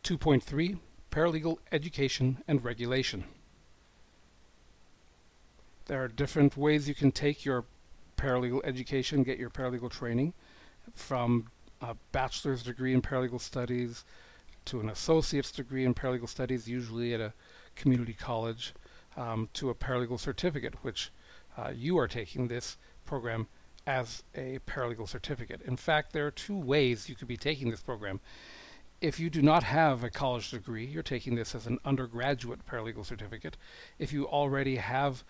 2.3 Paralegal Education and Regulation. There are different ways you can take your paralegal education, get your paralegal training, from a bachelor's degree in paralegal studies to an associate's degree in paralegal studies, usually at a community college, to a paralegal certificate, which you are taking this program as a paralegal certificate. In fact, there are two ways you could be taking this program. If you do not have a college degree, you're taking this as an undergraduate paralegal certificate. If you already have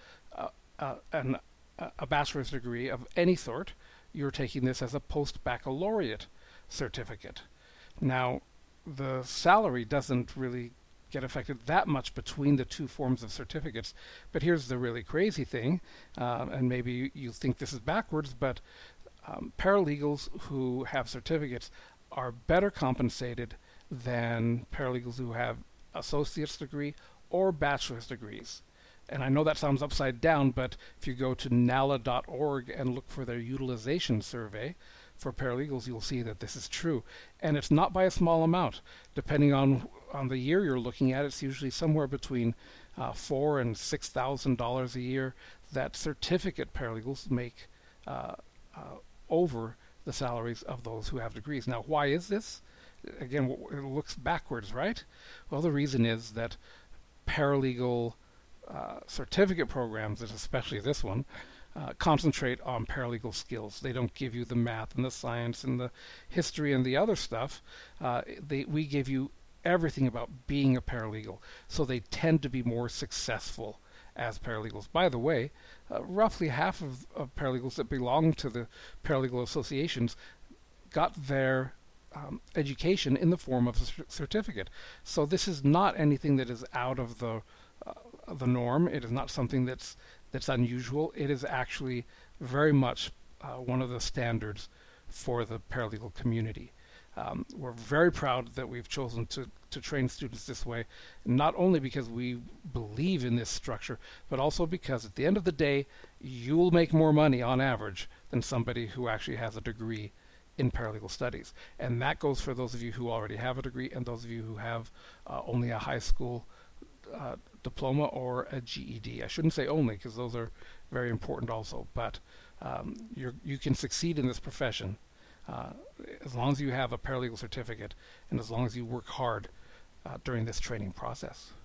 a bachelor's degree of any sort, you're taking this as a post-baccalaureate certificate. Now, the salary doesn't really get affected that much between the two forms of certificates. But here's the really crazy thing, and maybe you think this is backwards, but paralegals who have certificates are better compensated than paralegals who have associate's degree or bachelor's degrees. And I know that sounds upside down, but if you go to NALA.org and look for their utilization survey for paralegals, you'll see that this is true. And it's not by a small amount. Depending on the year you're looking at, it's usually somewhere between $4,000 and $6,000 a year that certificate paralegals make over the salaries of those who have degrees. Now, why is this? Again, it looks backwards, right? Well, the reason is that paralegal certificate programs, and especially this one, concentrate on paralegal skills. They don't give you the math and the science and the history and the other stuff. We give you everything about being a paralegal, so they tend to be more successful as paralegals. By the way, roughly half of paralegals that belong to the paralegal associations got their education in the form of a certificate. So this is not anything that is out of the norm. It is not something that's unusual. It is actually very much one of the standards for the paralegal community. We're very proud that we've chosen to train students this way, not only because we believe in this structure, but also because at the end of the day, you'll make more money on average than somebody who actually has a degree in paralegal studies. And that goes for those of you who already have a degree and those of you who have only a high school diploma or a GED. I shouldn't say only, because those are very important also, but you can succeed in this profession as long as you have a paralegal certificate and as long as you work hard during this training process.